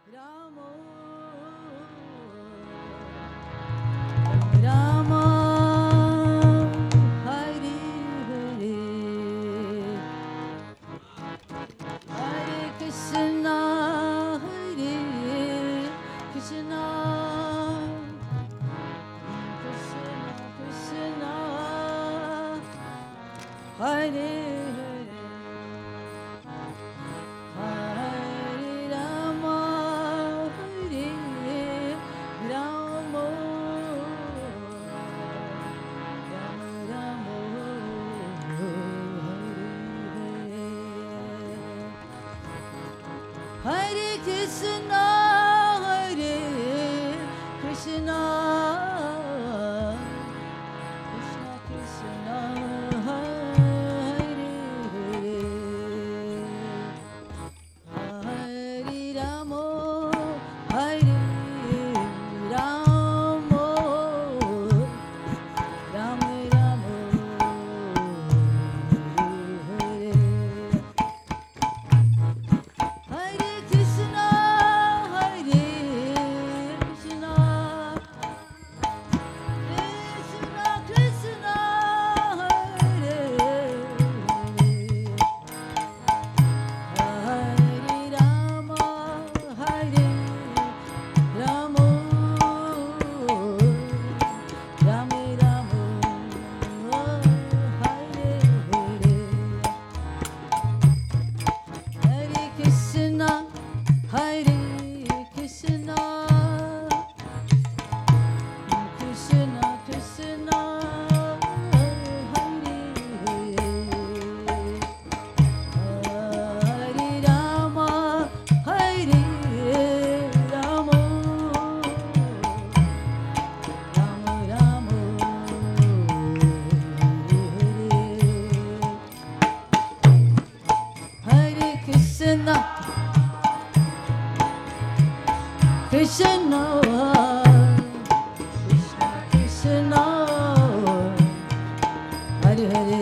Ramo, Rama, Hare Hare, Hare Krishna, Hare Krishna, Krishna Krishna, Hare Hare Krishna, Hare Krishna, Krishna Krishna, Hare Hare, Hare Ramo, Hare Ramo, Rama Ramo, Hare Hare Krishna, Hare Krishna, Krishna Krishna, Hare Hare, Hare Rama, Hare Ramo, Rama Ramo, Hare Hare, Hare Krishna, Hare Krishna, Krishna Krishna, Hare Hare Rama, Hare Ramo, Rama Ramo, Hare Krishna, Krishna, Krishna Krishna, Hare Hare,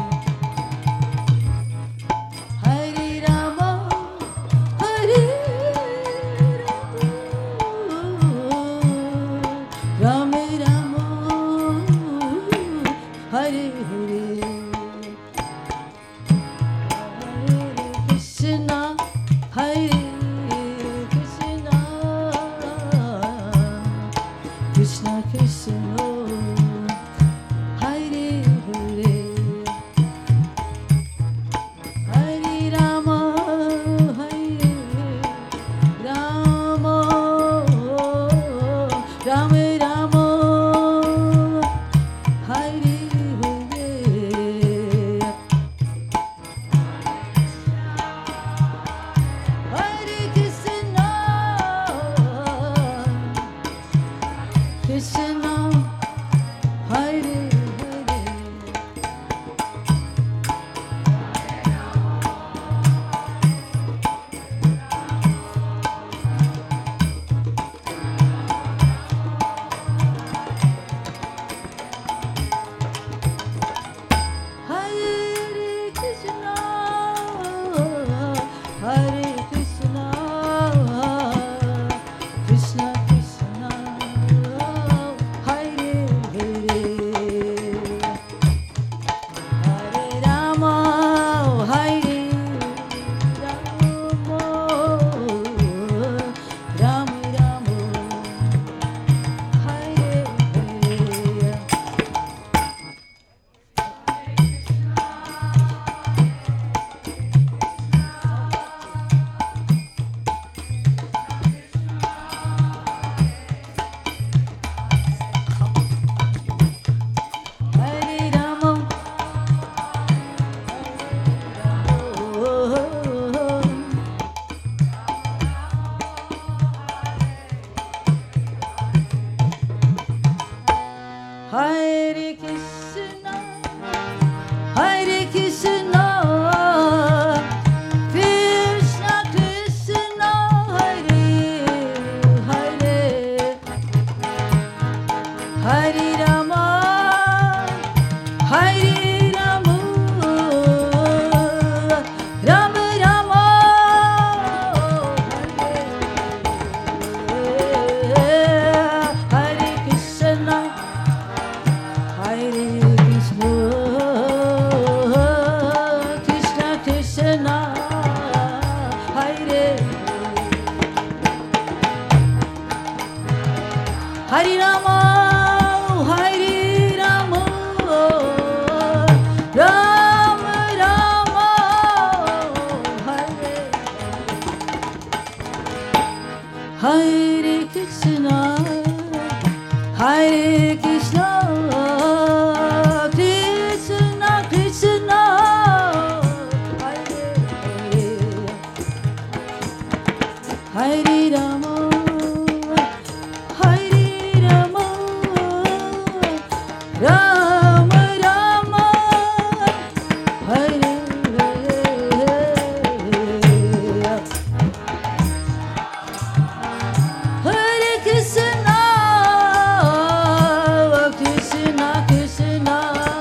Hare Rama, Hare Rama, Rama Rama, Hare Hare, Hare Krishna, Hare Krishna, Hare Krishna, Hare Krishna, Krishna Krishna, Hare Hare, Hare Rama, Hare Rama, Rama Rama, Hare Hare. Hare Krishna, Krishna Krishna,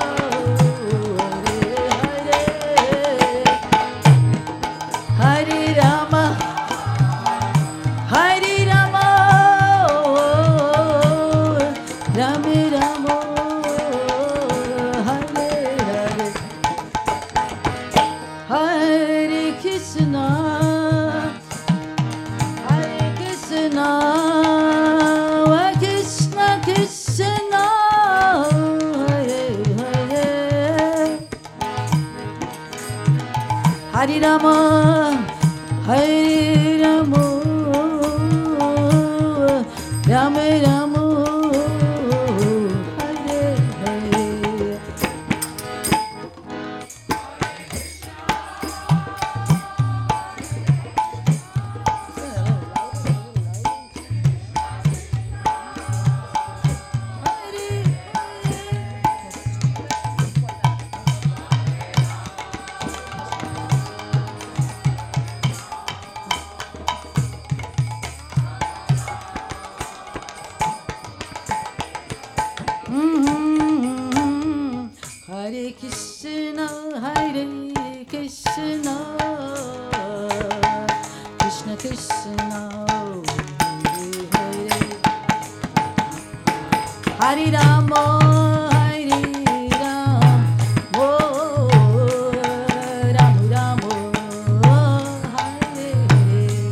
Hare Hare, Hare Rama, Hare Rama, Rama Rama, Hare Hare, Hare Krishna, Hare Krishna, Krishna Krishna, Hare Hare, Hare Rama, Hare Rama, Rama Rama, Hare Hare. Hare Krishna, Hare Krishna, Krishna Krishna, Hare Hare, Hare Rama, Hare Rama, Rama Rama, Hare Hare.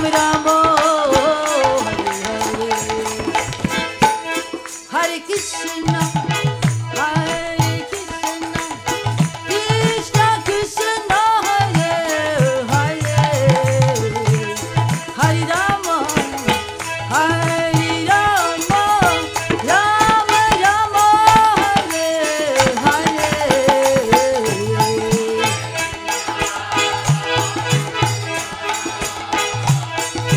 Rama, Hare Krishna, Hare Krishna, Krishna Krishna, Hare Hare, Hare Rama, Hare Rama, Rama Rama, Hare Hare.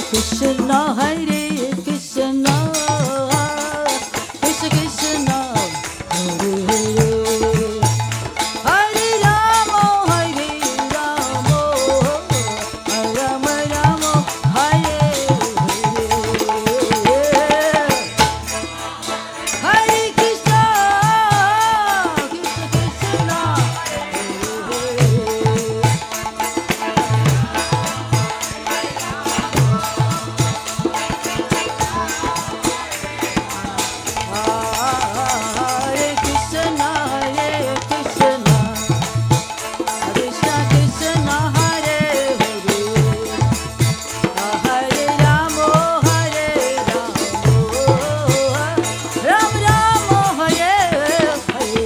Krishna Hare Krishna Krishna Krishna Hare Hare Hare Rama Hare Rama Rama Rama Hare Hare Hare Krishna Krishna Krishna Hare Krishna Hare Krishna Krishna Krishna Hare Hare Hare Rama Hare Rama Rama Rama Hare Hare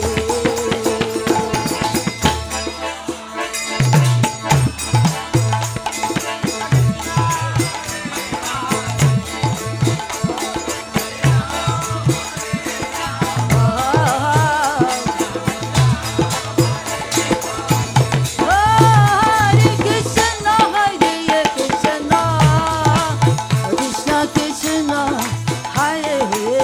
Hare Krishna Hare Krishna Krishna Krishna Hare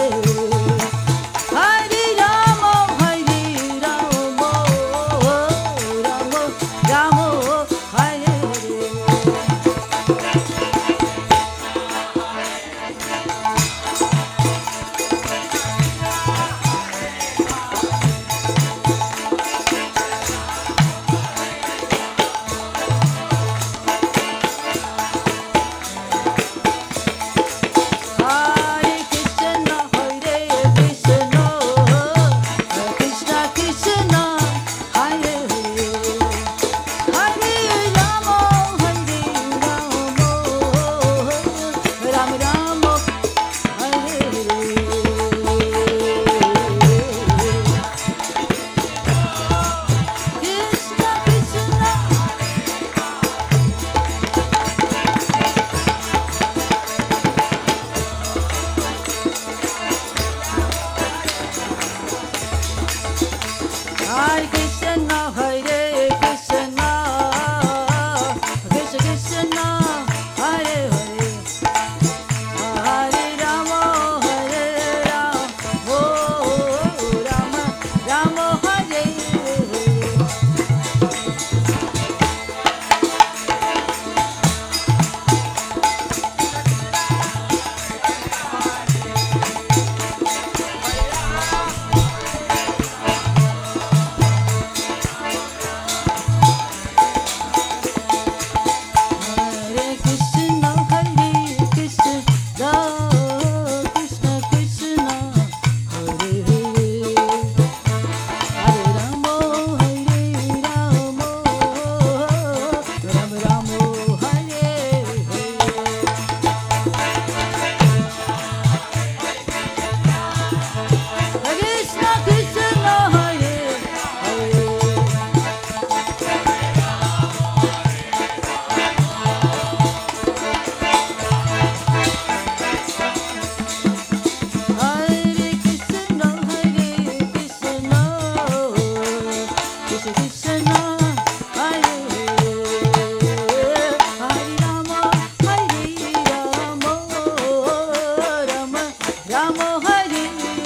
Hare Rama Hare Rama Rama Rama Hare Hare Krishna Hare Krishna Krishna Krishna Hare Hare Rama Hare Rama Rama Rama Hare Krishna Krishna Hare Krishna Hare Krishna Krishna Krishna Hare Hare Hare Rama Hare Rama Rama Rama Hare Hare Krishna Hare Krishna Krishna Krishna Hare Hare Rama Hare Rama Rama Rama Hare Krishna Krishna Hare Hare Hare Krishna Hare Krishna Krishna Krishna Hare Hare Rama Hare Rama Rama Rama Hare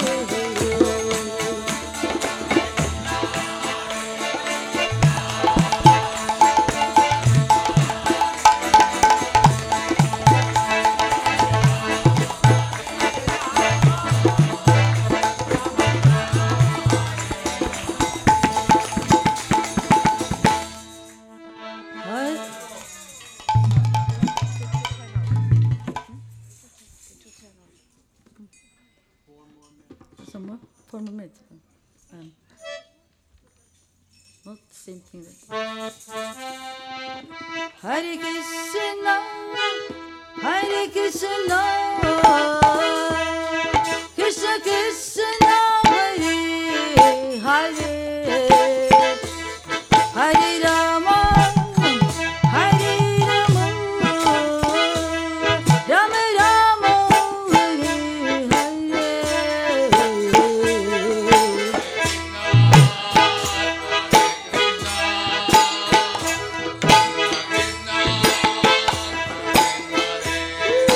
Some more? 4 more minutes. Not the same thing. Hare Krishna Hare Krishna Krishna Krishna Hare Hare Hare Rama Hare Rama Rama Rama Hare Hare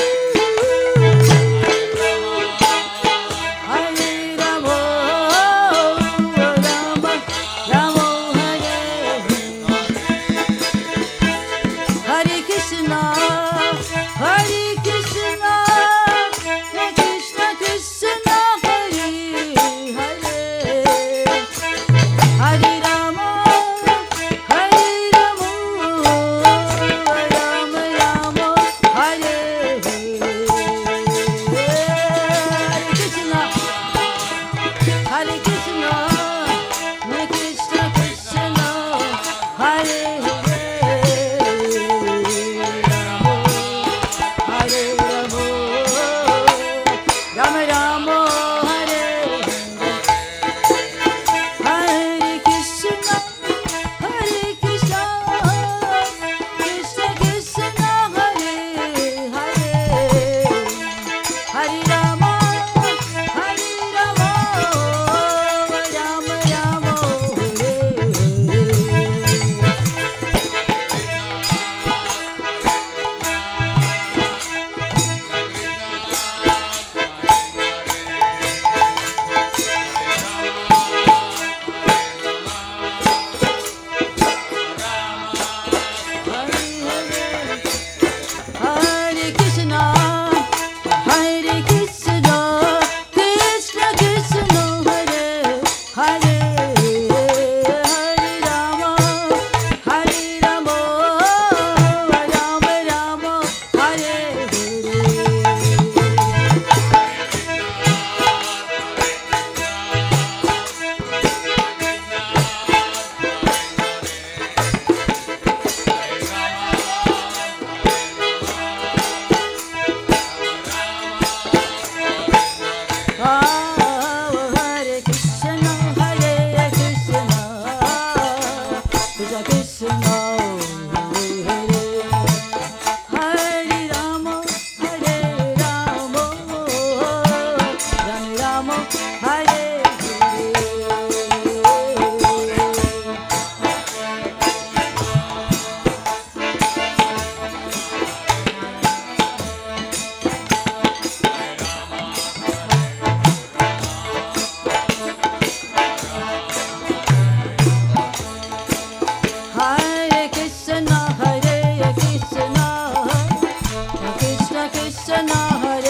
Krishna Hare